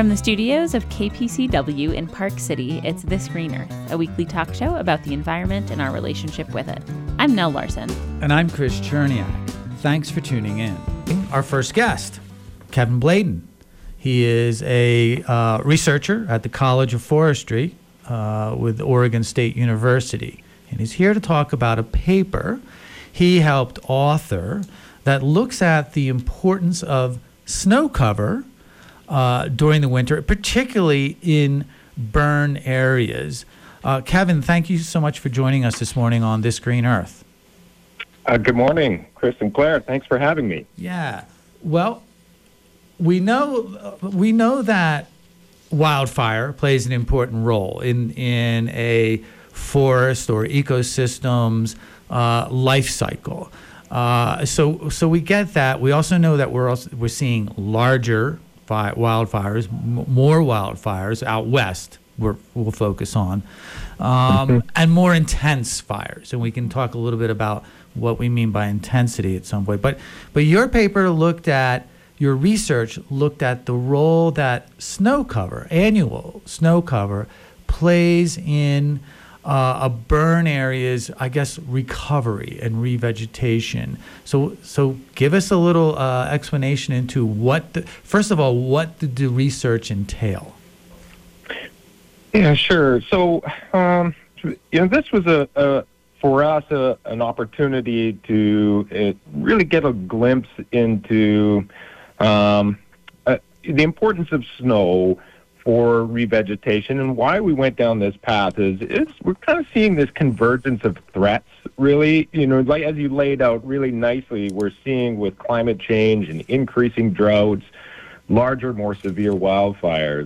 From the studios of KPCW in Park City, it's This Green Earth, a weekly talk show about the environment and our relationship with it. I'm Nell Larson. And I'm Chris Cherniak. Thanks for tuning in. Our first guest, Kevin Bladen. He is a researcher at the College of Forestry with Oregon State University. And he's here to talk about a paper he helped author that looks at the importance of snow cover during the winter, particularly in burn areas. Kevin, thank you so much for joining us this morning on This Green Earth. Good morning, Chris and Claire. Thanks for having me. Yeah. Well, we know that wildfire plays an important role in a forest or ecosystem's life cycle. So we get that. We also know that we're seeing larger wildfires, more wildfires out west. We'll focus on, and more intense fires. And we can talk a little bit about what we mean by intensity at some point. But your research looked at the role that annual snow cover, plays in a burn area's, I guess, recovery and revegetation. So give us a little explanation into what did the research entail? Yeah, sure. So, this was for us an opportunity to really get a glimpse into the importance of snow for revegetation, and why we went down this path is we're kind of seeing this convergence of threats, really, like as you laid out really nicely, we're seeing with climate change and increasing droughts, larger, more severe wildfires.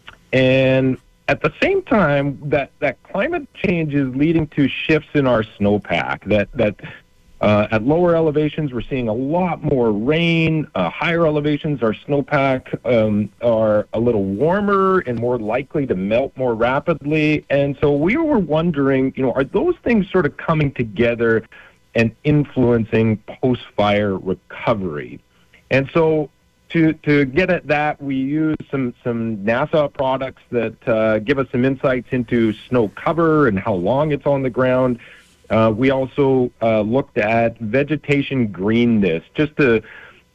And at the same time, that climate change is leading to shifts in our snowpack, that at lower elevations, we're seeing a lot more rain. Higher elevations, our snowpack are a little warmer and more likely to melt more rapidly. And so we were wondering, are those things sort of coming together and influencing post-fire recovery? And so to get at that, we use some NASA products that give us some insights into snow cover and how long it's on the ground. We also looked at vegetation greenness, just a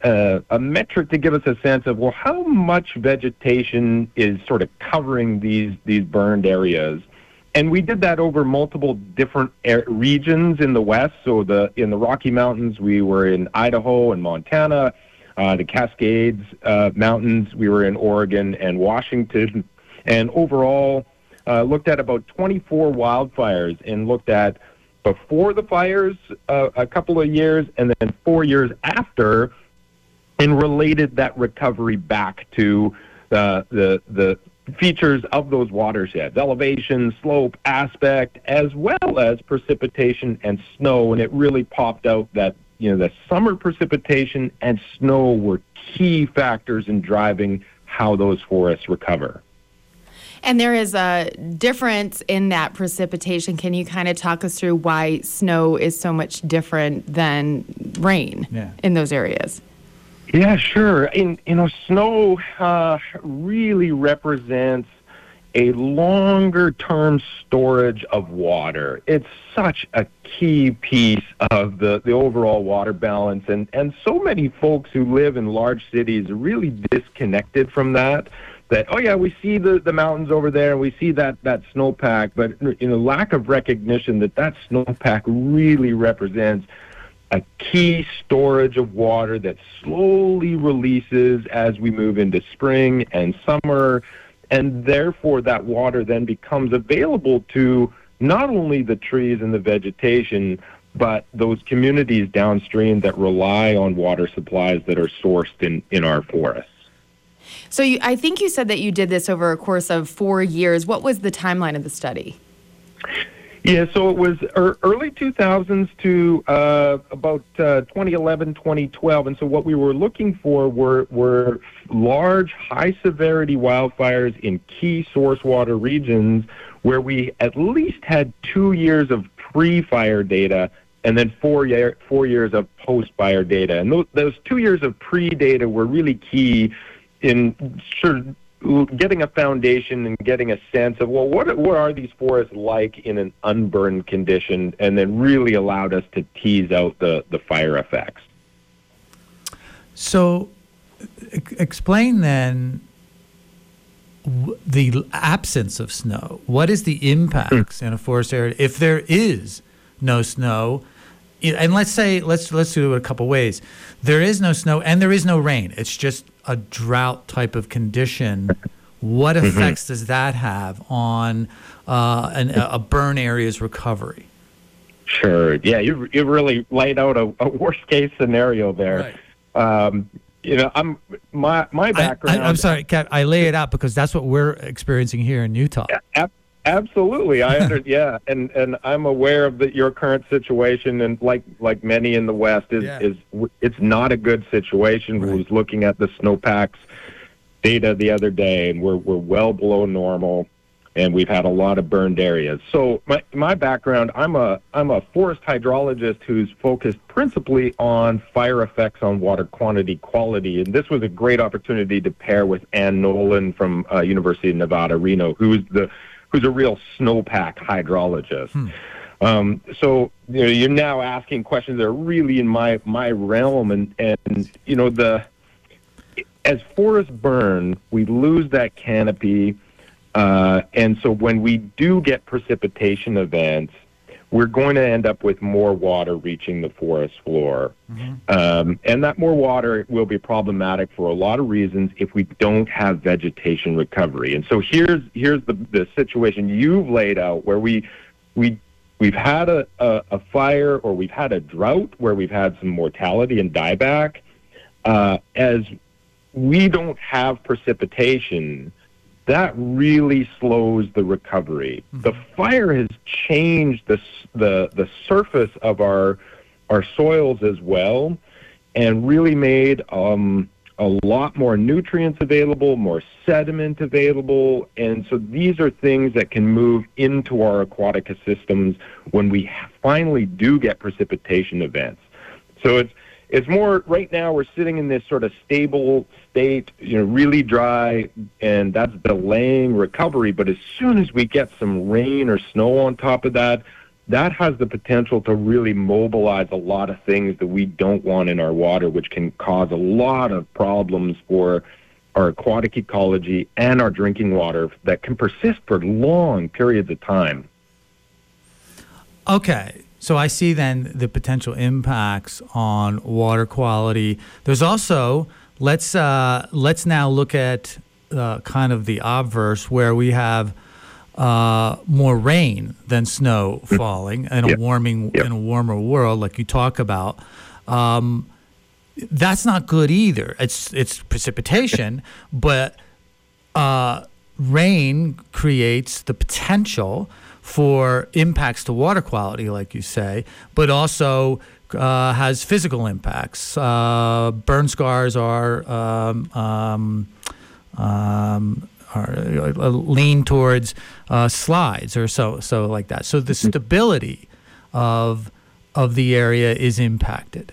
metric to give us a sense of, how much vegetation is sort of covering these burned areas. And we did that over multiple different regions in the West. So in the Rocky Mountains, we were in Idaho and Montana. The Cascades Mountains, we were in Oregon and Washington. And overall, looked at about 24 wildfires and looked at before the fires a couple of years, and then 4 years after, and related that recovery back to the features of those watersheds, elevation, slope, aspect, as well as precipitation and snow. And it really popped out that the summer precipitation and snow were key factors in driving how those forests recover. And there is a difference in that precipitation. Can you kind of talk us through why snow is so much different than rain in those areas? Yeah, sure. Snow really represents a longer-term storage of water. It's such a key piece of the overall water balance, and so many folks who live in large cities are really disconnected from that. We see the mountains over there, and we see that snowpack, but lack of recognition that snowpack really represents a key storage of water that slowly releases as we move into spring and summer, and therefore that water then becomes available to not only the trees and the vegetation, but those communities downstream that rely on water supplies that are sourced in our forests. So I think you said that you did this over a course of 4 years. What was the timeline of the study? Yeah, so it was early 2000s to about 2011, 2012. And so what we were looking for were large, high-severity wildfires in key source water regions where we at least had 2 years of pre-fire data and then 4 years of post-fire data. And those 2 years of pre-data were really key in sort of getting a foundation and getting a sense of, well, what are these forests like in an unburned condition, and then really allowed us to tease out the fire effects. So explain then the absence of snow. What is the impacts in a forest area if there is no snow? And let's do it a couple ways. There is no snow and there is no rain. It's just a drought type of condition. What effects does that have on a burn area's recovery? Sure. Yeah, you really laid out a worst case scenario there. Right. My background. I'm sorry, Kat, I lay it out because that's what we're experiencing here in Utah. Absolutely, yeah, and I'm aware of your current situation, and like many in the West, it's not a good situation. Right. I was looking at the snowpacks data the other day, and we're well below normal, and we've had a lot of burned areas. So my background, I'm a forest hydrologist who's focused principally on fire effects on water quality, and this was a great opportunity to pair with Ann Nolan from University of Nevada, Reno, who's a real snowpack hydrologist. So you're now asking questions that are really in my realm, and as forests burn, we lose that canopy, and so when we do get precipitation events, we're going to end up with more water reaching the forest floor. And that more water will be problematic for a lot of reasons if we don't have vegetation recovery. And so here's the situation you've laid out, where we've had a fire, or we've had a drought where we've had some mortality and dieback. As we don't have precipitation, that really slows the recovery. The fire has changed the surface of our soils as well, and really made a lot more nutrients available, more sediment available, and so these are things that can move into our aquatic systems when we finally do get precipitation events. So it's more, right now we're sitting in this sort of stable state, really dry, and that's delaying recovery. But as soon as we get some rain or snow on top of that, that has the potential to really mobilize a lot of things that we don't want in our water, which can cause a lot of problems for our aquatic ecology and our drinking water that can persist for long periods of time. Okay. So I see then the potential impacts on water quality. There's also, let's now look at kind of the obverse, where we have more rain than snow falling in a in a warmer world, like you talk about. That's not good either. It's precipitation, but rain creates the potential for impacts to water quality, like you say, but also has physical impacts. Burn scars are lean towards slides or so like that. So the stability of the area is impacted.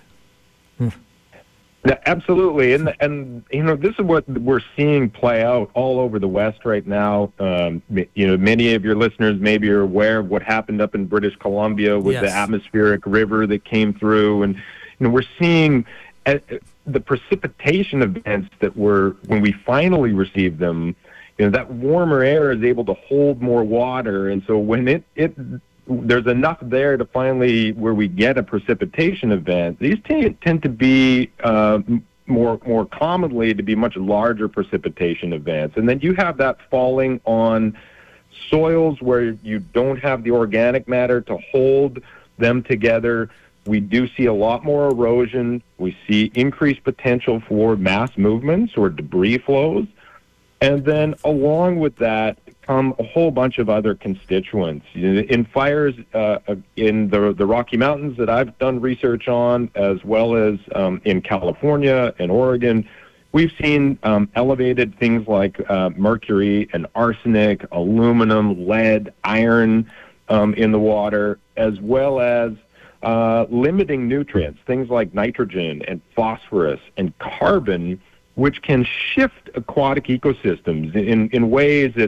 Absolutely, and this is what we're seeing play out all over the West right now. Many of your listeners maybe are aware of what happened up in British Columbia with the atmospheric river that came through, and we're seeing the precipitation events that when we finally receive them, that warmer air is able to hold more water, and so when there's enough there to finally where we get a precipitation event. These tend to be more commonly to be much larger precipitation events. And then you have that falling on soils where you don't have the organic matter to hold them together. We do see a lot more erosion. We see increased potential for mass movements or debris flows. And then along with that come a whole bunch of other constituents. In fires in the Rocky Mountains that I've done research on, as well as in California and Oregon, we've seen elevated things like mercury and arsenic, aluminum, lead, iron in the water, as well as limiting nutrients, things like nitrogen and phosphorus and carbon which can shift aquatic ecosystems in ways that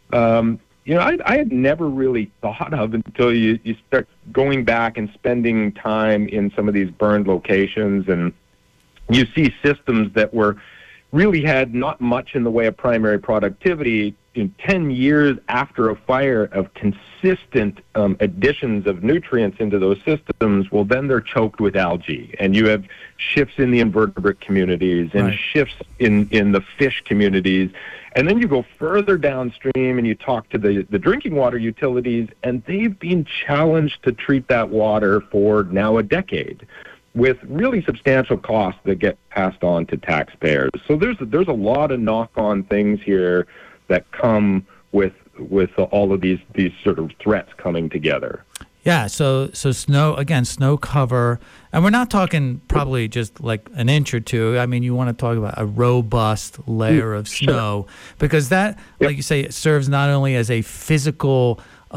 I had never really thought of until you start going back and spending time in some of these burned locations, and you see systems that really had not much in the way of primary productivity in 10 years after a fire of consistent additions of nutrients into those systems. Well, then they're choked with algae, and you have shifts in the invertebrate communities and shifts in the fish communities. And then you go further downstream and you talk to the drinking water utilities, and they've been challenged to treat that water for now a decade, with really substantial costs that get passed on to taxpayers. So there's a lot of knock-on things here that come with all of these sort of threats coming together. Yeah, so snow cover, and we're not talking probably just like an inch or two. I mean, you want to talk about a robust layer of snow, because that, like you say, it serves not only as a physical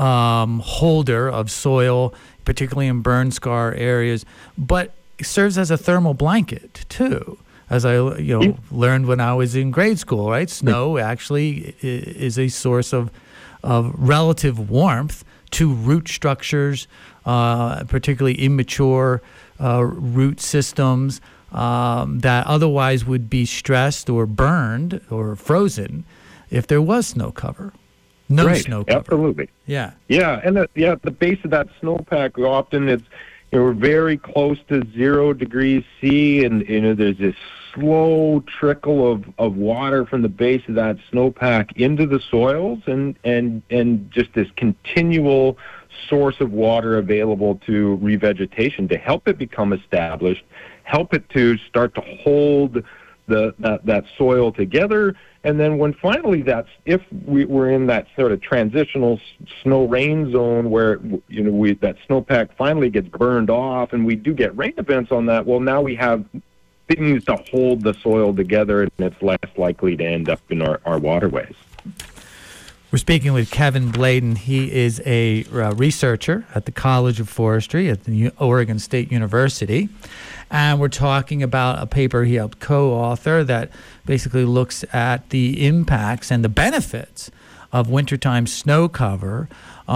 holder of soil, particularly in burn scar areas, but it serves as a thermal blanket too. As I learned when I was in grade school, right? Snow actually is a source of relative warmth to root structures, particularly immature root systems that otherwise would be stressed or burned or frozen if there was snow cover. Snow cover. Absolutely. Yeah. Yeah, and the base of that snowpack, often we're very close to 0 degrees C, and there's this slow trickle of water from the base of that snowpack into the soils, and just this continual source of water available to revegetation to help it become established, help it to start to hold that soil together. And then when finally if we're in that sort of transitional snow rain zone where that snowpack finally gets burned off and we do get rain events on that, well, now we have things to hold the soil together, and it's less likely to end up in our waterways. We're speaking with Kevin Bladon. He is a researcher at the College of Forestry at the Oregon State University. And we're talking about a paper he helped co-author that basically looks at the impacts and the benefits of wintertime snow cover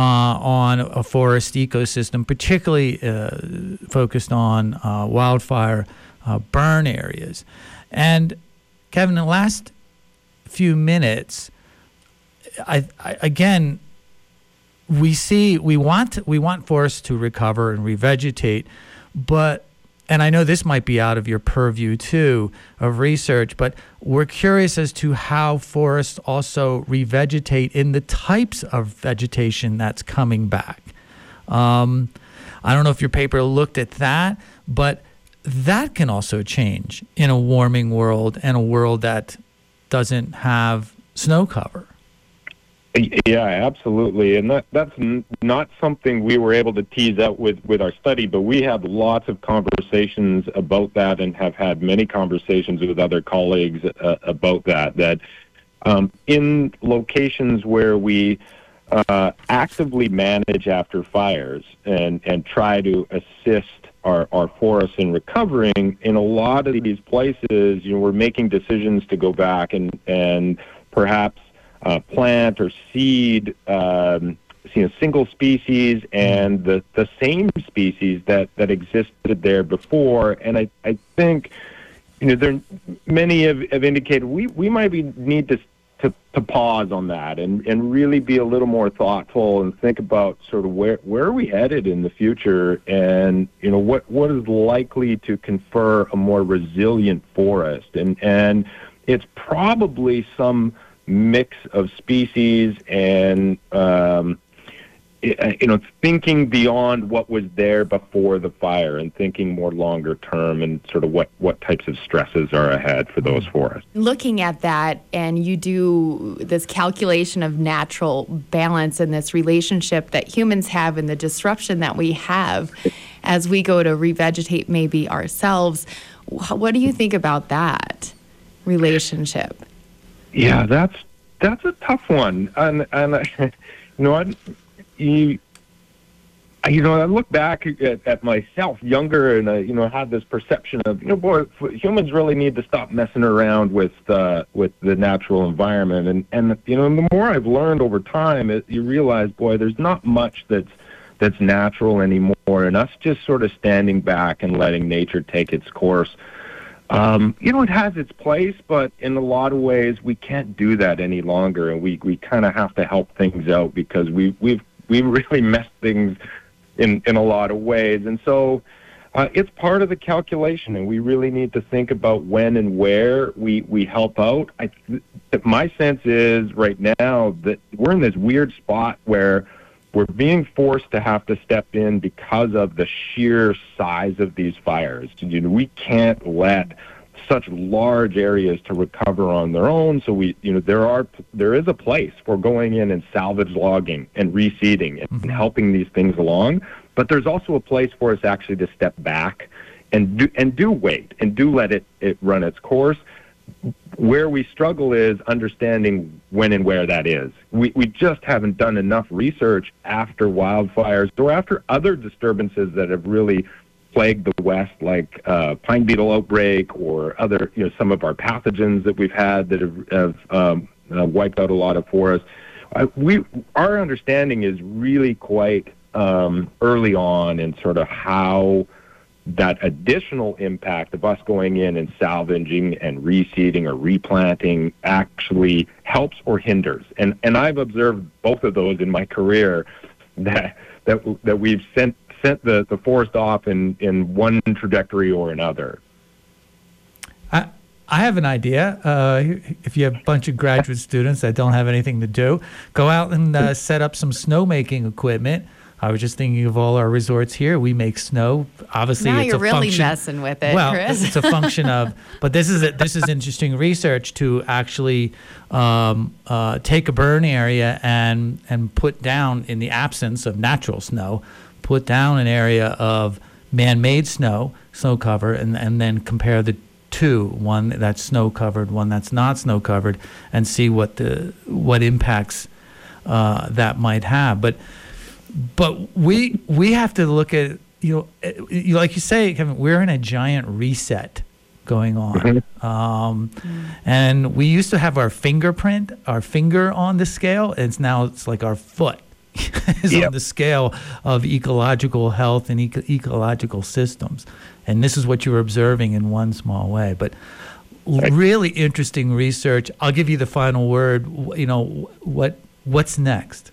on a forest ecosystem, particularly focused on wildfire burn areas. And Kevin, in the last few minutes, again, we want forests to recover and revegetate, and I know this might be out of your purview too of research, but we're curious as to how forests also revegetate in the types of vegetation that's coming back. I don't know if your paper looked at that, but that can also change in a warming world and a world that doesn't have snow cover. Yeah, absolutely. And that's not something we were able to tease out with our study, but we have lots of conversations about that and have had many conversations with other colleagues about that in locations where we actively manage after fires and try to assist our forests in recovering, in a lot of these places, we're making decisions to go back and perhaps plant or seed single species and the same species that existed there before. And I think many have indicated we might need to pause on that and really be a little more thoughtful and think about sort of where are we headed in the future, and what is likely to confer a more resilient forest, and it's probably some mix of species and thinking beyond what was there before the fire and thinking more longer term and sort of what types of stresses are ahead for those forests. Looking at that, and you do this calculation of natural balance and this relationship that humans have and the disruption that we have as we go to revegetate maybe ourselves. What do you think about that relationship? Yeah, that's a tough one, and I I look back at myself younger, and I had this perception of, boy, humans really need to stop messing around with the natural environment. And the more I've learned over time, you realize, boy, there's not much that's natural anymore, and us just sort of standing back and letting nature take its course. It has its place, but in a lot of ways we can't do that any longer, and we kind of have to help things out because we really messed things in a lot of ways. And so it's part of the calculation, and we really need to think about when and where we help out. My sense is right now that we're in this weird spot where we're being forced to have to step in because of the sheer size of these fires. We can't let such large areas to recover on their own. So there is a place for going in and salvage logging and reseeding and helping these things along. But there's also a place for us actually to step back and do wait and do let it run its course. Where we struggle is understanding when and where that is. We just haven't done enough research after wildfires or after other disturbances that have really plagued the West, like pine beetle outbreak or other, some of our pathogens that we've had that have wiped out a lot of forests. Our understanding is really quite early on in sort of how that additional impact of us going in and salvaging and reseeding or replanting actually helps or hinders. And I've observed both of those in my career, that we've sent the forest off in one trajectory or another. I have an idea. If you have a bunch of graduate students that don't have anything to do, go out and set up some snowmaking equipment. I was just thinking of all our resorts here. We make snow. Obviously, now it's you're a really function, messing with it, well, Chris. It's a function of. But this is interesting research to actually take a burn area and put down, in the absence of natural snow, put down an area of man-made snow cover, and then compare the two, one that's snow covered, one that's not snow covered, and see what impacts that might have. But we have to look at, like you say, Kevin, we're in a giant reset going on. And we used to have our finger on the scale, and now it's like our foot is on the scale of ecological health and ecological systems. And this is what you're observing in one small way. But really interesting research. I'll give you the final word. What's next?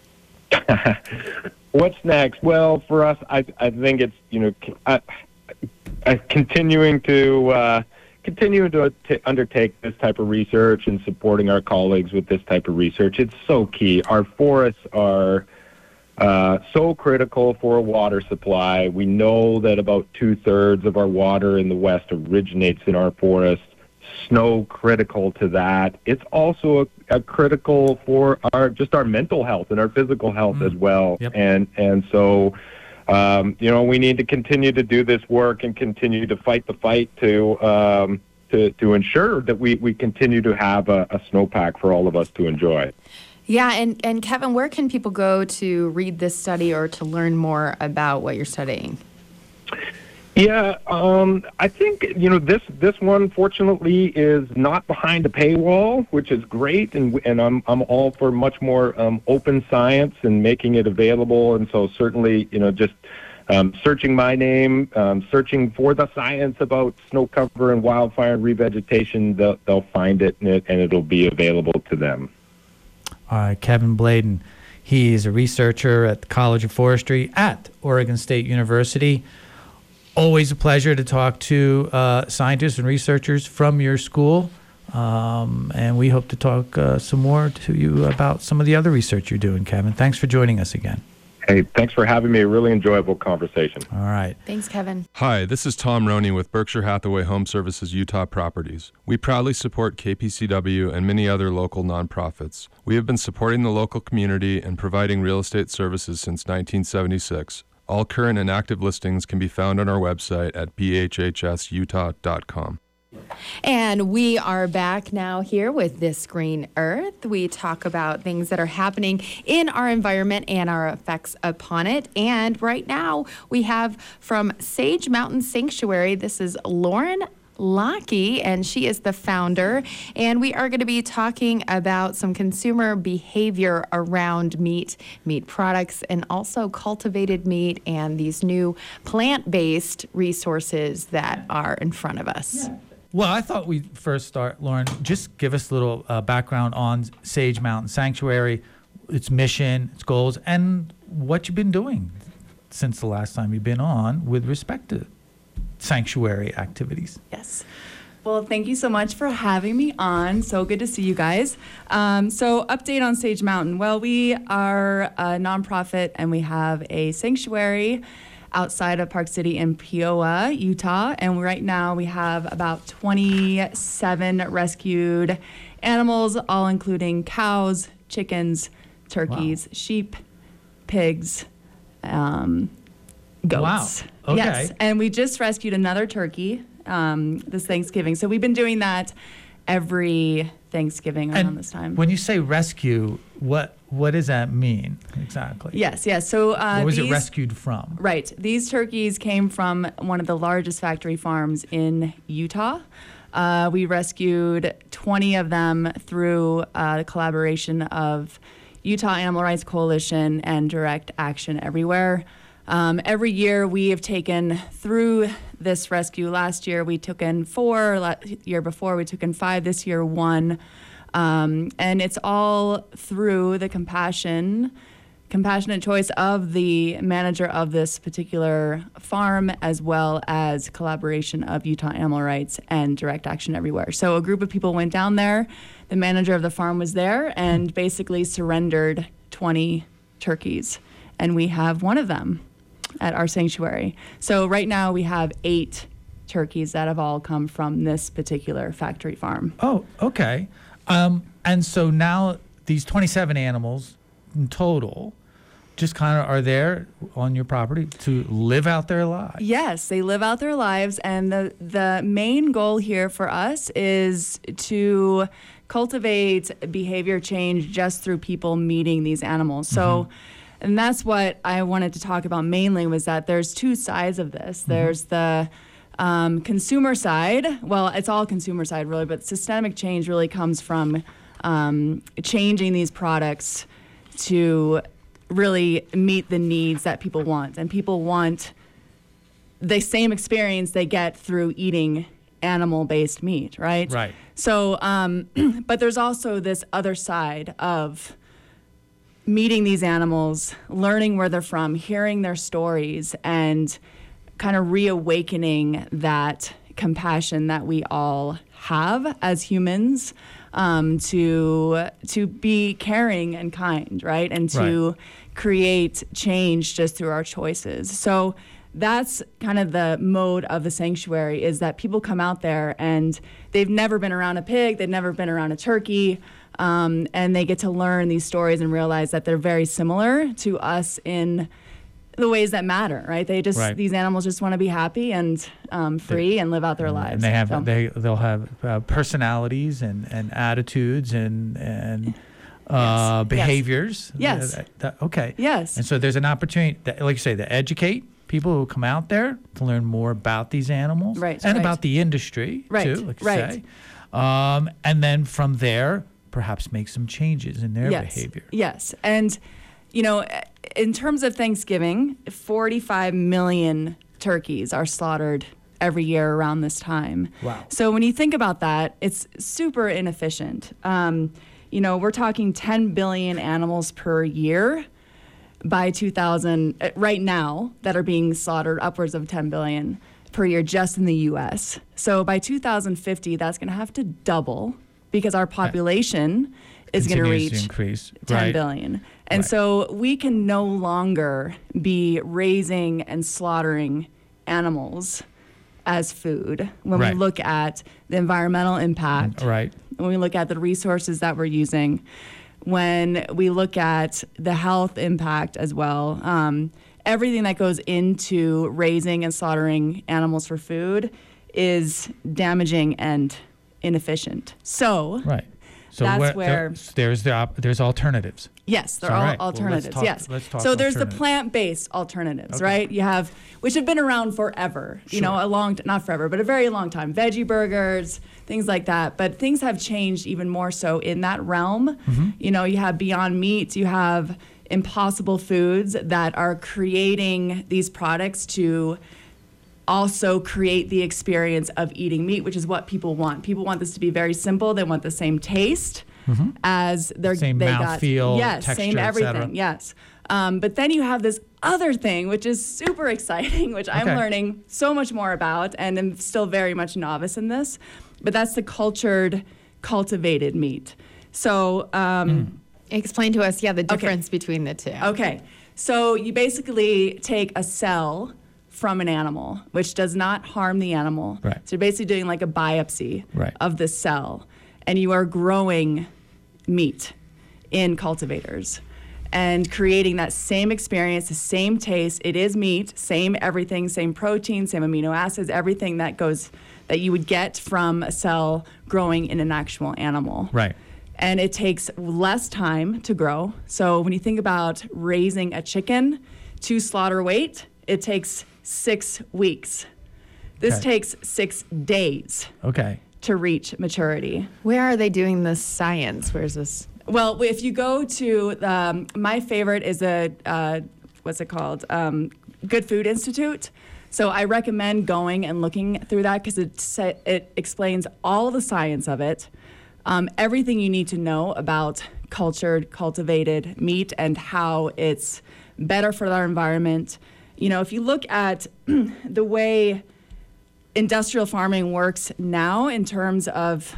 What's next? Well, for us, I think it's continuing to undertake this type of research and supporting our colleagues with this type of research. It's so key. Our forests are so critical for a water supply. We know that about 2/3 of our water in the West originates in our forests. Snow critical to that. It's also a critical for our mental health and our physical health as well. Yep. And so we need to continue to do this work and continue to fight the fight to ensure that we continue to have a snowpack for all of us to enjoy. Yeah, and Kevin, where can people go to read this study or to learn more about what you're studying? Yeah, I think this one fortunately is not behind a paywall, which is great, and I'm all for much more open science and making it available. And so certainly just searching my name, searching for the science about snow cover and wildfire and revegetation, they'll find it and it'll be available to them. All right, Kevin Bladon, he is a researcher at the College of Forestry at Oregon State University. Always a pleasure to talk to scientists and researchers from your school, and we hope to talk some more to you about some of the other research you're doing, Kevin. Thanks for joining us again. Hey, thanks for having me. A really enjoyable conversation. All right. Thanks, Kevin. Hi, this is Tom Roney with Berkshire Hathaway Home Services Utah Properties. We proudly support KPCW and many other local nonprofits. We have been supporting the local community and providing real estate services since 1976. All current and active listings can be found on our website at bhhsutah.com. And we are back now here with This Green Earth. We talk about things that are happening in our environment and our effects upon it. And right now we have from Sage Mountain Sanctuary, this is Lauren Lockey, and she is the founder. And we are going to be talking about some consumer behavior around meat products, and also cultivated meat and these new plant-based resources that are in front of us. Yeah. Well, I thought we'd first start, Lauren, just give us a little background on Sage Mountain Sanctuary, its mission, its goals, and what you've been doing since the last time you've been on with respect to sanctuary activities. Yes. Well, thank you so much for having me on. So good to see you guys. So update on Sage Mountain. Well, we are a nonprofit and we have a sanctuary outside of Park City in Peoria, Utah. And right now we have about 27 rescued animals, all including cows, chickens, turkeys, sheep, pigs, goats. Wow. Okay. Yes. And we just rescued another turkey this Thanksgiving. So we've been doing that every Thanksgiving around this time. When you say rescue, what does that mean exactly? Yes. So what was it rescued from? Right. These turkeys came from one of the largest factory farms in Utah. We rescued 20 of them through the collaboration of Utah Animal Rights Coalition and Direct Action Everywhere. Every year we have taken through this rescue. Last year we took in 4, year before we took in 5, this year 1. And it's all through the compassionate choice of the manager of this particular farm, as well as collaboration of Utah Animal Rights and Direct Action Everywhere. So a group of people went down there, the manager of the farm was there, and basically surrendered 20 turkeys. And we have one of them at our sanctuary. So right now we have 8 turkeys that have all come from this particular factory farm. Oh, okay. And so now these 27 animals in total just kind of are there on your property to live out their lives. Yes, they live out their lives. And the main goal here for us is to cultivate behavior change just through people meeting these animals. So, and that's what I wanted to talk about mainly, was that there's 2 sides of this. There's the consumer side. Well, it's all consumer side really, but systemic change really comes from changing these products to really meet the needs that people want. And people want the same experience they get through eating animal-based meat, right? Right. So, but there's also this other side of meeting these animals, learning where they're from, hearing their stories, and kind of reawakening that compassion that we all have as humans, to be caring and kind, right? And to create change just through our choices. So that's kind of the mode of the sanctuary, is that people come out there and they've never been around a pig, they've never been around a turkey, and they get to learn these stories and realize that they're very similar to us in the ways that matter, right? They just these animals just want to be happy and free and live out their lives. And they have they'll have personalities and attitudes and behaviors. Yes. Okay. Yes. And so there's an opportunity, like you say, to educate people who come out there to learn more about these animals, and about the industry too, like you say. And then from there, perhaps make some changes in their behavior. Yes. And you know, in terms of Thanksgiving, 45 million turkeys are slaughtered every year around this time. Wow. So when you think about that, it's super inefficient. You know, we're talking 10 billion animals per year by 2000, right now, that are being slaughtered, upwards of 10 billion per year just in the U.S. So by 2050, that's going to have to double, because our population is going to reach 10 billion. And so we can no longer be raising and slaughtering animals as food when we look at the environmental impact, when we look at the resources that we're using, when we look at the health impact as well. Everything that goes into raising and slaughtering animals for food is damaging and inefficient. So Right. So that's there's alternatives. yes, they're So, all right. Well, alternatives. let's yes. talk So there's the alternatives. plant-based alternatives, Okay. right? You have, which have been around forever. You know, Sure. not forever, but a very long time. Veggie burgers, things like that. But things have changed even more so in that realm. Mm-hmm. You know, you have Beyond Meat, you have Impossible Foods that are creating these products to also create the experience of eating meat, which is what people want. People want this to be very simple. They want the same taste as Same mouthfeel, yes, texture, same et everything. cetera. Yes. But then you have this other thing, which is super exciting, which I'm Okay. learning so much more about, and I'm still very much novice in this. But that's the cultivated meat. So, Explain to us, the difference between the two. okay. So you basically take a cell from an animal, which does not harm the animal. Right. So you're basically doing like a biopsy Right. of the cell, and you are growing meat in cultivators and creating that same experience, the same taste. It is meat, same everything, same protein, same amino acids, everything that you would get from a cell growing in an actual animal. Right. And it takes less time to grow. So when you think about raising a chicken to slaughter weight, it takes 6 weeks. This Okay. takes 6 days Okay. to reach maturity. Where are they doing this science? Where's this? Well, if you go to my favorite is what's it called? Good Food Institute. So I recommend going and looking through that because it explains all the science of it, everything you need to know about cultivated meat and how it's better for our environment. You know, if you look at the way industrial farming works now in terms of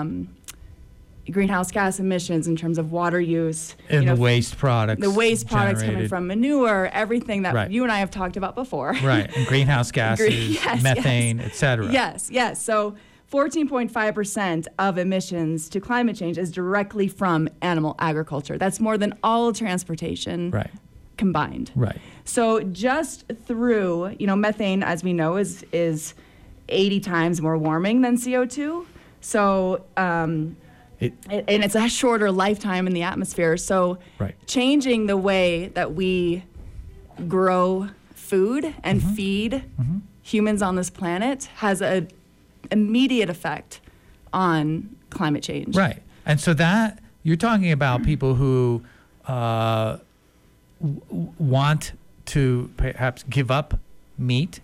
greenhouse gas emissions, in terms of water use, And you know, the waste products. the waste products coming generated. from manure, everything that Right. you and I have talked about before. Right. And greenhouse gases, Yes, methane, et cetera. Yes, yes. So 14.5% of emissions to climate change is directly from animal agriculture. That's more than all transportation Right. combined. Right. So just through, methane, as we know, is 80 times more warming than CO2. So, and it's a shorter lifetime in the atmosphere. So Right. changing the way that we grow food and feed humans on this planet has an immediate effect on climate change. Right. And so that you're talking about people who want to perhaps give up meat,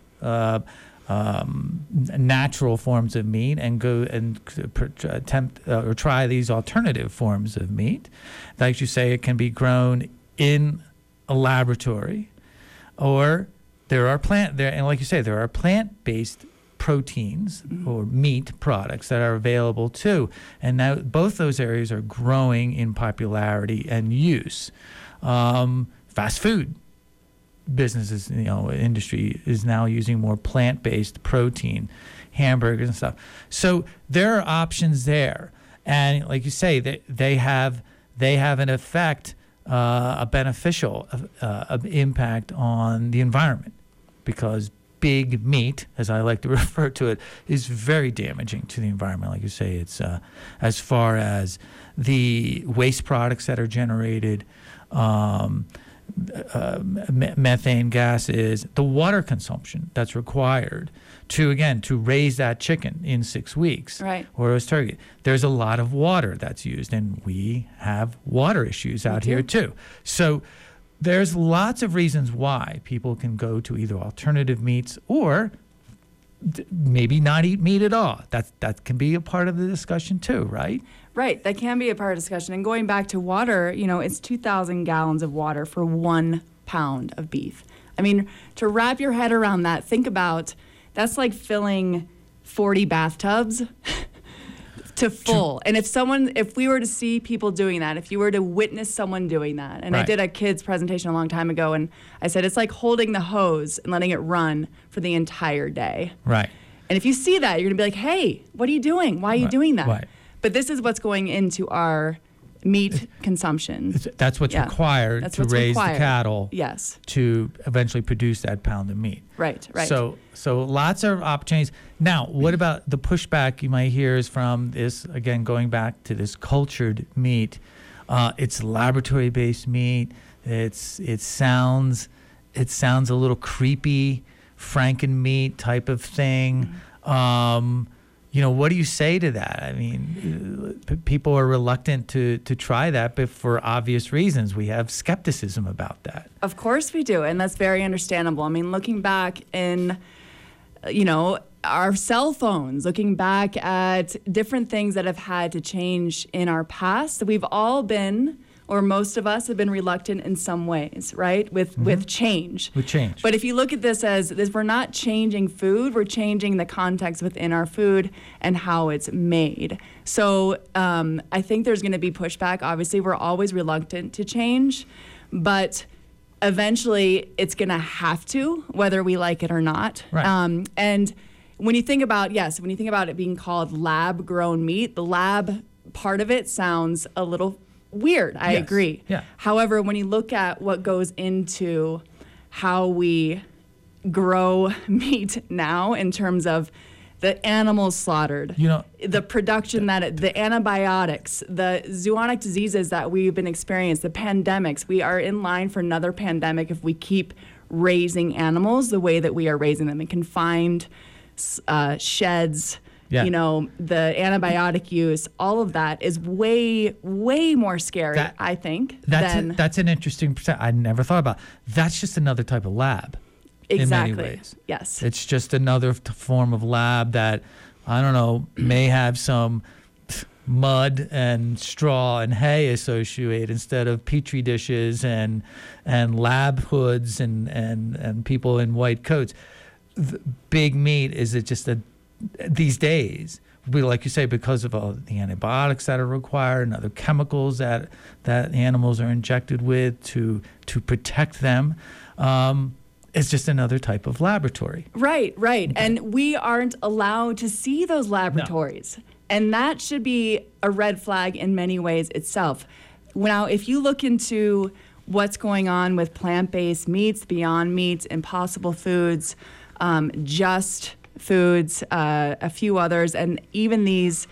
natural forms of meat, and go and attempt or try these alternative forms of meat. Like you say, it can be grown in a laboratory, or there are and like you say, there are plant-based proteins or meat products that are available too. And now both those areas are growing in popularity and use. Fast food businesses, industry is now using more plant-based protein, hamburgers and stuff. So there are options there. And like you say, they have an effect, a beneficial impact on the environment, because big meat, as I like to refer to it, is very damaging to the environment. Like you say, it's as far as the waste products that are generated, methane gases, the water consumption that's required to raise that chicken in 6 weeks, Right. or as turkey. There's a lot of water that's used, and we have water issues out here too. So there's lots of reasons why people can go to either alternative meats or maybe not eat meat at all. That can be a part of the discussion too, right? Right, that can be a part of discussion. And going back to water, it's 2,000 gallons of water for 1 pound of beef. I mean, to wrap your head around that, think about that's like filling 40 bathtubs to full. And if we were to see people doing that, if you were to witness someone doing that, and I Right. did a kids presentation a long time ago, and I said it's like holding the hose and letting it run for the entire day. Right. And if you see that, you're gonna be like, hey, what are you doing? Why are you doing that? Right. But this is what's going into our meat consumption. That's what's Yeah. required That's to what's raise required. the cattle Yes. to eventually produce that pound of meat. Right. So lots of opportunities. Now, what about the pushback you might hear is from this, again, going back to this cultured meat. It's laboratory-based meat. It sounds a little creepy, Franken meat type of thing. What do you say to that? I mean, people are reluctant to try that, but for obvious reasons. We have skepticism about that. Of course we do, and that's very understandable. I mean, looking back in, our cell phones, looking back at different things that have had to change in our past, we've all been, or most of us have been reluctant in some ways, right? With change. With change. But if you look at this as this, we're not changing food, we're changing the context within our food and how it's made. So I think there's going to be pushback. Obviously, we're always reluctant to change, but eventually it's going to have to, whether we like it or not. Right. And when you think about it being called lab-grown meat, the lab part of it sounds a little weird. I agree. Yeah. However, when you look at what goes into how we grow meat now in terms of the animals slaughtered, the production the antibiotics, the zoonotic diseases that we've been experiencing, the pandemics, we are in line for another pandemic if we keep raising animals the way that we are raising them in confined sheds. Yeah. The antibiotic use, all of that is way, way more scary, I think. That's an interesting percent. I never thought about. That's just another type of lab. Exactly. In many ways. Yes. It's just another form of lab that, I don't know, may have some mud and straw and hay associated instead of petri dishes and lab hoods and people in white coats. The big meat is these days, like you say, because of all the antibiotics that are required and other chemicals that animals are injected with to protect them, it's just another type of laboratory. Right. Okay. And we aren't allowed to see those laboratories. No. And that should be a red flag in many ways itself. Now, if you look into what's going on with plant-based meats, Beyond Meats, Impossible Foods, Just Foods, a few others, and even these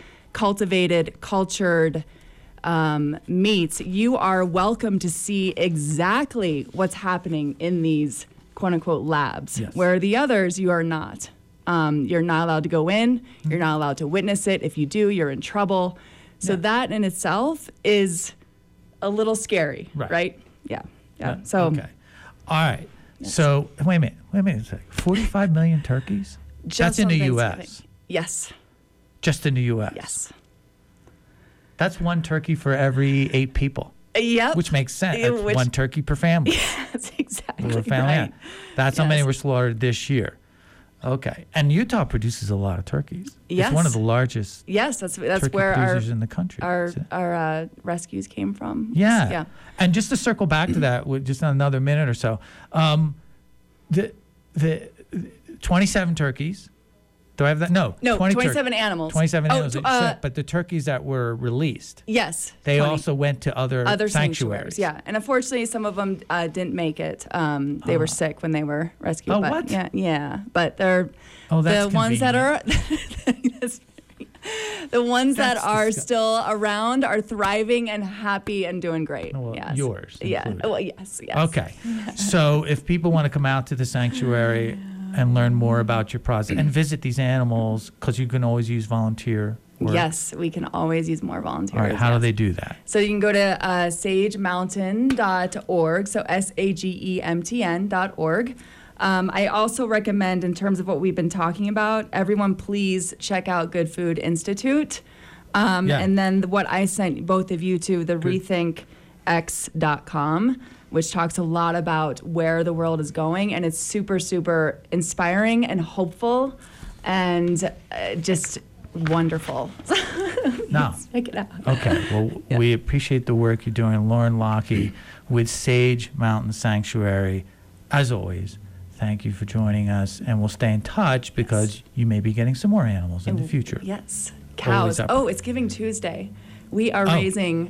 cultured meats, you are welcome to see exactly what's happening in these quote-unquote labs, where the others you are not. You're not allowed to go in. You're not allowed to witness it. If you do, you're in trouble. So that in itself is a little scary, right? Yeah. So okay. All right. Yes. So wait a minute. 45 million turkeys? That's in the U.S. Yes. Just in the U.S. Yes. That's one turkey for every 8 people. Yep. Which makes sense. That's one turkey per family. That's exactly right. That's how many were slaughtered this year. Okay. And Utah produces a lot of turkeys. Yes. It's one of the largest that's where producers in the country. Our rescues came from. Yeah. And just to circle back to that with just another minute or so, the 27 turkeys. Do I have that? No, 27 animals. 27 animals. But the turkeys that were released. Yes. They also went to other sanctuaries. Yeah. And unfortunately, some of them didn't make it. They were sick when they were rescued. Oh, what? Yeah. But they're the ones that are the ones that are still around are thriving and happy and doing great. Well, yes. Yours. Yeah. Included. Well, yes. Okay. So if people want to come out to the sanctuary and learn more about your process and visit these animals, because you can always use volunteer work. Yes, we can always use more volunteers. All right, how do they do that? So you can go to sagemountain.org, so SAGEMTN.org. I also recommend, in terms of what we've been talking about, everyone please check out Good Food Institute. And then what I sent both of you to, the rethinkx.com, which talks a lot about where the world is going. And it's super, super inspiring and hopeful and just wonderful. No. Check it out. Okay. Well, we appreciate the work you're doing, Lauren Lockie, with Sage Mountain Sanctuary. As always, thank you for joining us. And we'll stay in touch because you may be getting some more animals in the future. Yes. Cows. Oh, it's Giving Tuesday. We are raising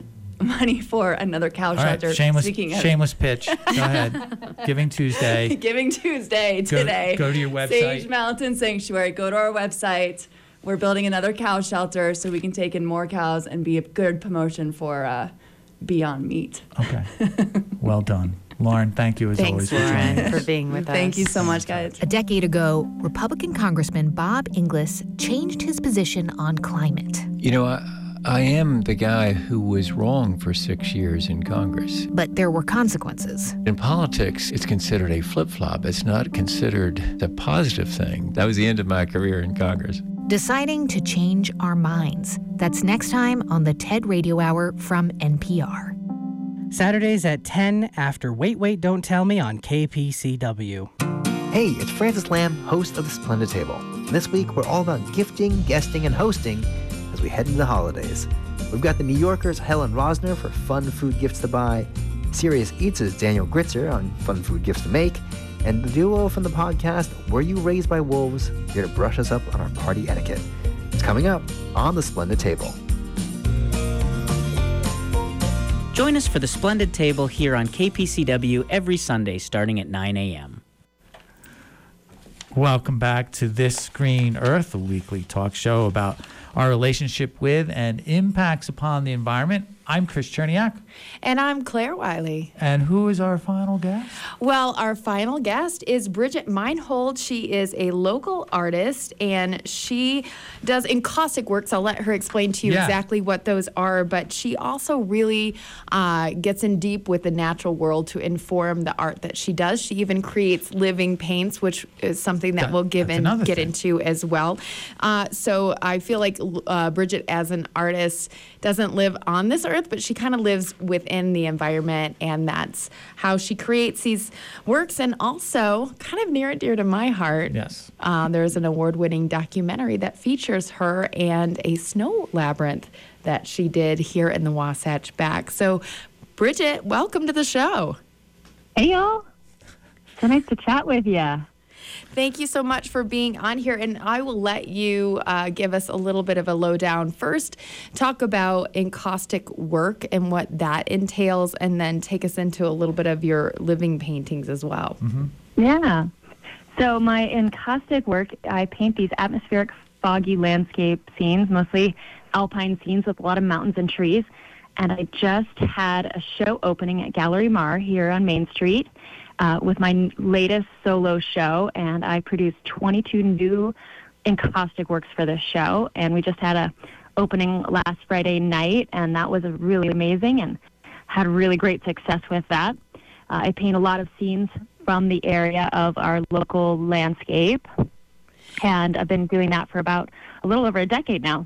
money for another cow All right, shelter. shameless pitch. Go ahead. Giving Tuesday. Giving Tuesday today. Go to your website. Sage Mountain Sanctuary. Go to our website. We're building another cow shelter so we can take in more cows and be a good promotion for Beyond Meat. Okay. Well done. Lauren, thank you as always Thanks, for joining Lauren, us. for being with us. Thank you so much, guys. A decade ago, Republican Congressman Bob Inglis changed his position on climate. You know, I am the guy who was wrong for 6 years in Congress. But there were consequences. In politics, it's considered a flip-flop. It's not considered a positive thing. That was the end of my career in Congress. Deciding to change our minds. That's next time on the TED Radio Hour from NPR. Saturdays at 10 after Wait, Wait, Don't Tell Me on KPCW. Hey, it's Francis Lamb, host of The Splendid Table. This week, we're all about gifting, guesting, and hosting as we head into the holidays. We've got the New Yorker's Helen Rosner for fun food gifts to buy, Serious Eats' Daniel Gritzer on fun food gifts to make, and the duo from the podcast Were You Raised by Wolves here to brush us up on our party etiquette. It's coming up on The Splendid Table. Join us for The Splendid Table here on KPCW every Sunday starting at 9 a.m. Welcome back to This Green Earth, a weekly talk show about our relationship with and impacts upon the environment. I'm Chris Cherniak. And I'm Claire Wiley. And who is our final guest? Well, our final guest is Bridget Meinhold. She is a local artist, and she does encaustic works. I'll let her explain to you exactly what those are, but she also really gets in deep with the natural world to inform the art that she does. She even creates living paints, which is something that we'll get into as well. So I feel like Bridget, as an artist, doesn't live on this earth, but she kind of lives within the environment, and that's how she creates these works. And also, kind of near and dear to my heart, there's an award-winning documentary that features her and a snow labyrinth that she did here in the Wasatch Back. So, Bridget, welcome to the show. Hey, y'all. So nice to chat with you. Thank you so much for being on here, and I will let you give us a little bit of a lowdown. First, talk about encaustic work and what that entails, and then take us into a little bit of your living paintings as well. Mm-hmm. Yeah. So my encaustic work, I paint these atmospheric, foggy landscape scenes, mostly alpine scenes with a lot of mountains and trees. And I just had a show opening at Gallery Mar here on Main Street. With my latest solo show, and I produced 22 new encaustic works for this show, and we just had a opening last Friday night, and that was really amazing and had really great success with that. I paint a lot of scenes from the area of our local landscape, and I've been doing that for about a little over a decade now.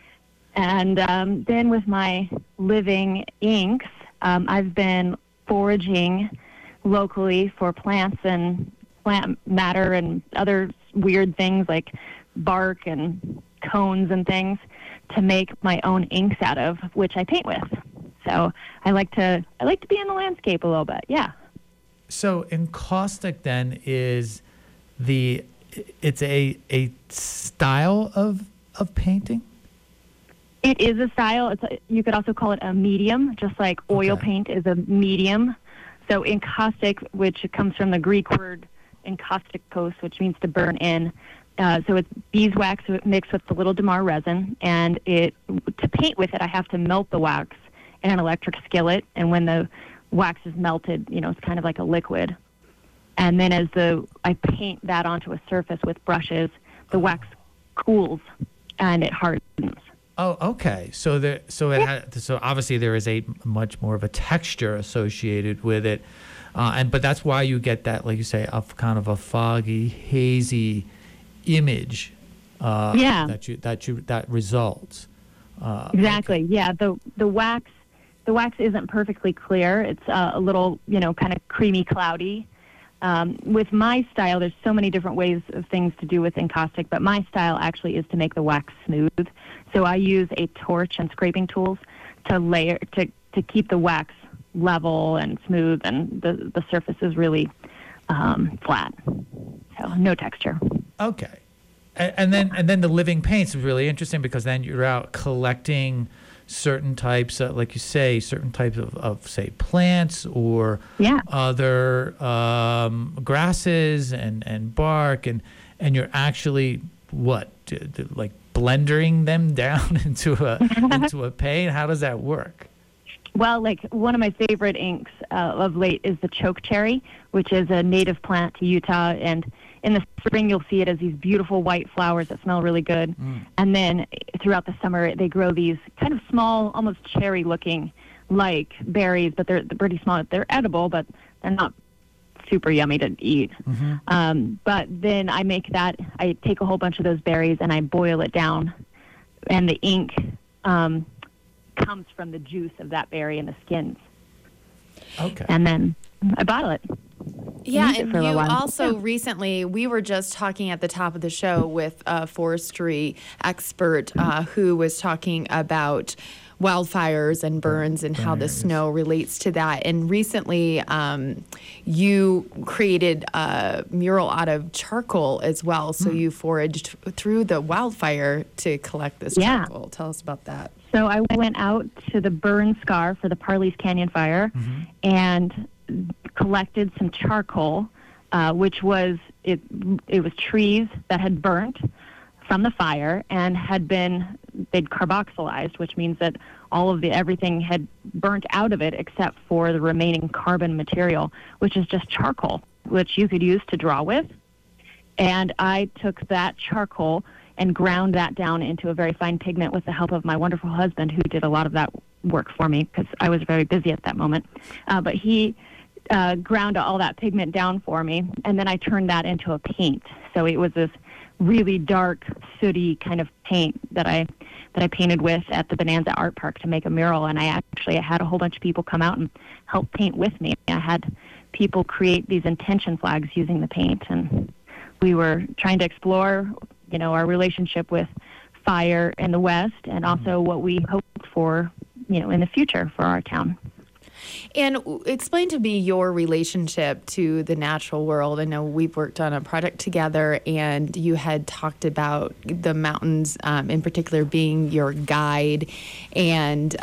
And then with my living inks, I've been foraging locally for plants and plant matter and other weird things like bark and cones and things to make my own inks out of, which I paint with. So I like to be in the landscape a little bit. Yeah. So encaustic then is it's a style of painting? It is a style. You could also call it a medium, just like oil paint is a medium. So encaustic, which comes from the Greek word enkaustikos, which means to burn in. So it's beeswax mixed with a little Damar resin, and to paint with it, I have to melt the wax in an electric skillet. And when the wax is melted, it's kind of like a liquid. And then I paint that onto a surface with brushes, the wax cools and it hardens. Oh, okay. So obviously there is a much more of a texture associated with it, but that's why you get that, like you say, kind of a foggy, hazy image. That results. Exactly. Okay. Yeah. The wax isn't perfectly clear. It's a little, kind of creamy, cloudy. With my style, there's so many different ways of things to do with encaustic, but my style actually is to make the wax smooth. So I use a torch and scraping tools to keep the wax level and smooth, and the surface is really flat. So no texture. Okay. And then the living paints is really interesting because then you're out collecting certain types, like you say, certain types of say, plants or other grasses and bark, and you're actually like blendering them down into a paint? How does that work? Well, like one of my favorite inks of late is the chokecherry, which is a native plant to Utah. And in the spring, you'll see it as these beautiful white flowers that smell really good. And then throughout the summer, they grow these kind of small, almost cherry-looking like berries, but they're pretty small. They're edible, but they're not super yummy to eat. But then I take a whole bunch of those berries and I boil it down, and the ink comes from the juice of that berry and the skins. Okay. And then I bottle it. Yeah, and you also recently, we were just talking at the top of the show with a forestry expert who was talking about wildfires and burns and how the snow relates to that. And recently, you created a mural out of charcoal as well. So you foraged through the wildfire to collect this charcoal. Tell us about that. So I went out to the burn scar for the Parley's Canyon fire and collected some charcoal, which was it was trees that had burnt from the fire and they'd carboxylized, which means that everything had burnt out of it except for the remaining carbon material, which is just charcoal, which you could use to draw with. And I took that charcoal and ground that down into a very fine pigment with the help of my wonderful husband, who did a lot of that work for me because I was very busy at that moment. But he ground all that pigment down for me, and then I turned that into a paint. So it was this really dark, sooty kind of paint that I painted with at the Bonanza Art Park to make a mural. And I had a whole bunch of people come out and help paint with me. I had people create these intention flags using the paint, and we were trying to explore, our relationship with fire in the West, and also what we hoped for, in the future for our town. And explain to me your relationship to the natural world. I know we've worked on a project together, and you had talked about the mountains in particular being your guide, and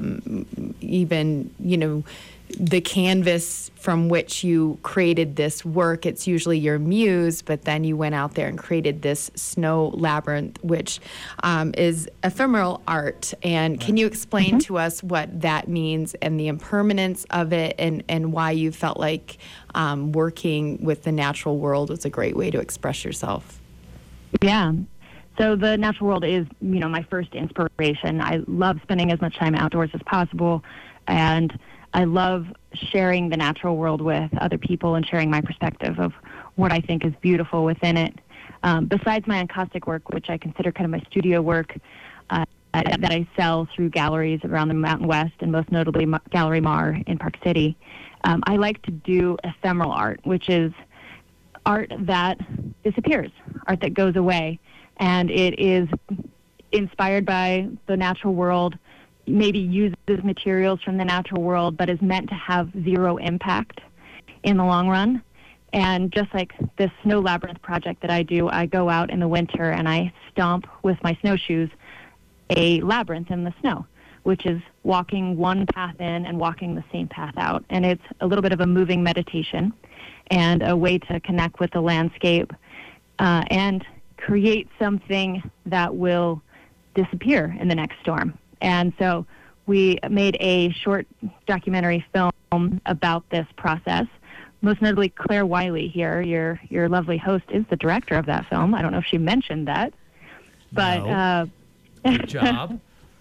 even, the canvas from which you created this work. It's usually your muse, but then you went out there and created this snow labyrinth, which is ephemeral art. And can you explain to us what that means and the impermanence of it, and why you felt like working with the natural world was a great way to express yourself? Yeah. So the natural world is, my first inspiration. I love spending as much time outdoors as possible, and I love sharing the natural world with other people and sharing my perspective of what I think is beautiful within it. Besides my encaustic work, which I consider kind of my studio work that I sell through galleries around the Mountain West, and most notably Gallery Mar in Park City, I like to do ephemeral art, which is art that disappears, art that goes away. And it is inspired by the natural world, maybe uses materials from the natural world, but is meant to have zero impact in the long run. And just like this snow labyrinth project that I do, I go out in the winter and I stomp with my snowshoes a labyrinth in the snow, which is walking one path in and walking the same path out. And it's a little bit of a moving meditation and a way to connect with the landscape and create something that will disappear in the next storm. And so we made a short documentary film about this process. Most notably, Claire Wiley here, your lovely host, is the director of that film. I don't know if she mentioned that, but no. Good job.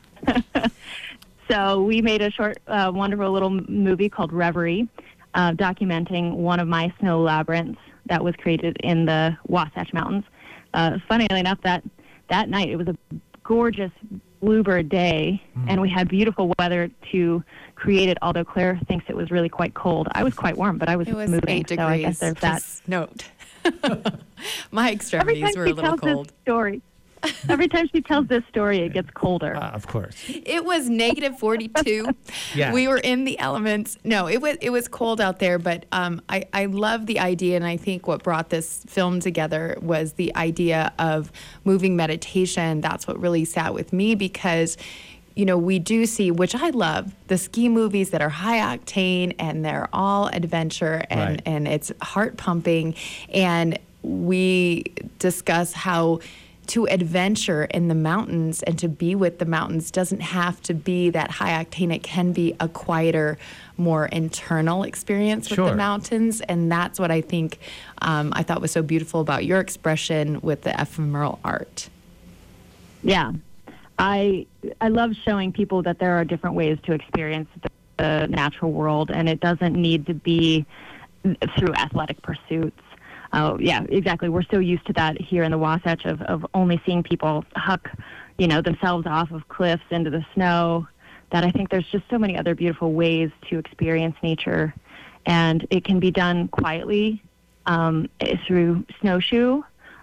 So we made a short, wonderful little movie called Reverie, documenting one of my snow labyrinths that was created in the Wasatch Mountains. Funnily enough, that night it was a gorgeous bluebird day, and we had beautiful weather to create it, although Claire thinks it was really quite cold. I was quite warm, but I was moving, 8 degrees, so I guess there's that. Note. My extremities were a little cold. Every time she tells this story, it gets colder. Of course. It was negative 42. Yeah. We were in the elements. No, it was cold out there, but I love the idea, and I think what brought this film together was the idea of moving meditation. That's what really sat with me, because we do see, which I love, the ski movies that are high octane and they're all adventure and it's heart pumping. And we discuss how to adventure in the mountains and to be with the mountains doesn't have to be that high octane. It can be a quieter, more internal experience with the mountains. And that's what I think I thought was so beautiful about your expression with the ephemeral art. Yeah. I love showing people that there are different ways to experience the natural world, and it doesn't need to be through athletic pursuits. Yeah, exactly. We're so used to that here in the Wasatch of only seeing people huck, themselves off of cliffs into the snow, that I think there's just so many other beautiful ways to experience nature. And it can be done quietly through snowshoe.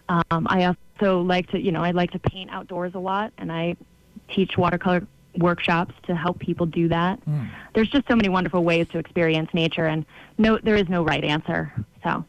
I also like to, I like to paint outdoors a lot, and I teach watercolor workshops to help people do that. There's just so many wonderful ways to experience nature, and there is no right answer. So.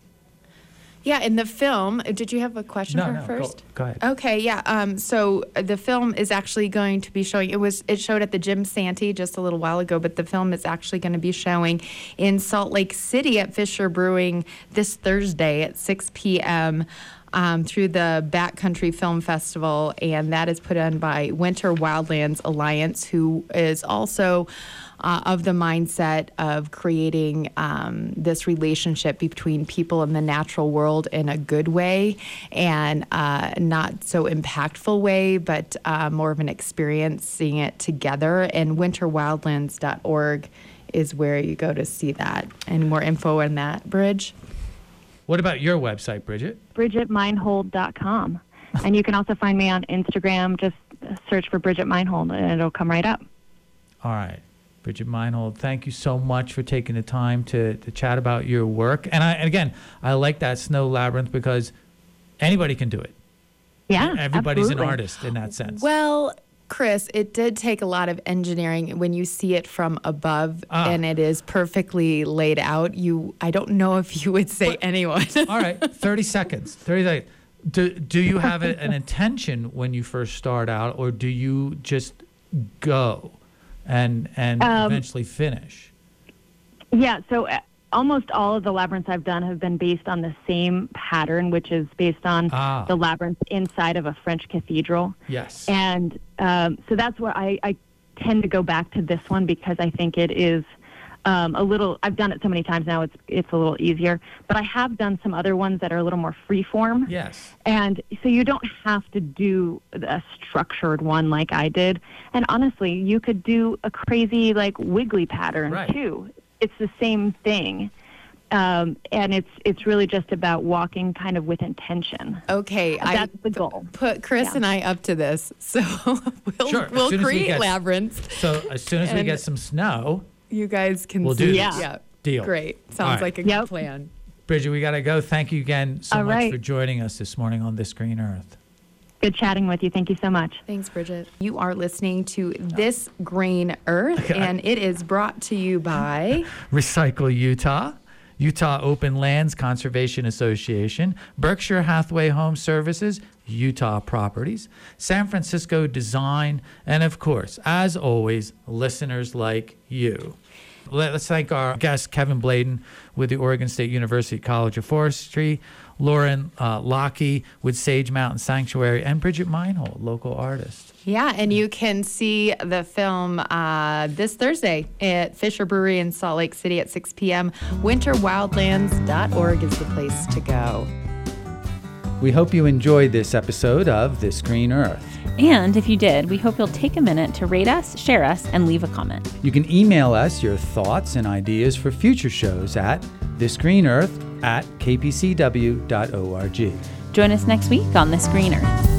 Yeah, in the film, did you have a question for her first? Go ahead. Okay, yeah. So the film is actually going to be showing, it showed at the Jim Santee just a little while ago, but the film is actually going to be showing in Salt Lake City at Fisher Brewing this Thursday at 6 p.m. Through the Backcountry Film Festival, and that is put on by Winter Wildlands Alliance, who is also of the mindset of creating this relationship between people and the natural world in a good way and not so impactful way, but more of an experiencing it together. And winterwildlands.org is where you go to see that. And more info on that, Bridge? What about your website, Bridget? BridgetMeinhold.com. And you can also find me on Instagram. Just search for Bridget Meinhold, and it'll come right up. All right. Bridget Meinhold, thank you so much for taking the time to chat about your work. And I like that Snow Labyrinth because anybody can do it. Yeah, everybody's absolutely. an artist in that sense. Well, Chris, it did take a lot of engineering when you see it from above and it is perfectly laid out. I don't know if you would say anyone. All right, 30 seconds. 30 seconds. Do you have an intention when you first start out, or do you just go and eventually finish? Yeah, so almost all of the labyrinths I've done have been based on the same pattern, which is based on the labyrinth inside of a French cathedral. Yes. And so that's where I tend to go back to this one because I think it is a little, I've done it so many times now, it's a little easier. But I have done some other ones that are a little more freeform. Yes. And so you don't have to do a structured one like I did. And honestly, you could do a crazy, wiggly pattern, too. It's the same thing. And it's really just about walking kind of with intention. Okay. That's the goal. Put Chris and I up to this. So we'll create labyrinths. So as soon as we get some snow, you guys can we'll see. do Yeah. this. Deal. Great. Sounds like a good plan. Bridget, we got to go. Thank you again so much for joining us this morning on This Green Earth. Good chatting with you. Thank you so much. Thanks, Bridget. You are listening to This Green Earth, and it is brought to you by Recycle Utah, Utah Open Lands Conservation Association, Berkshire Hathaway Home Services, Utah Properties, San Francisco Design, and of course, as always, listeners like you. Let's thank our guest, Kevin Bladen with the Oregon State University College of Forestry, Lauren Lockey with Sage Mountain Sanctuary, and Bridget Meinhold, local artist. Yeah, and you can see the film this Thursday at Fisher Brewery in Salt Lake City at 6 p.m. Winterwildlands.org is the place to go. We hope you enjoyed this episode of This Green Earth. And if you did, we hope you'll take a minute to rate us, share us, and leave a comment. You can email us your thoughts and ideas for future shows at thisgreenearth@kpcw.org. Join us next week on This Green Earth.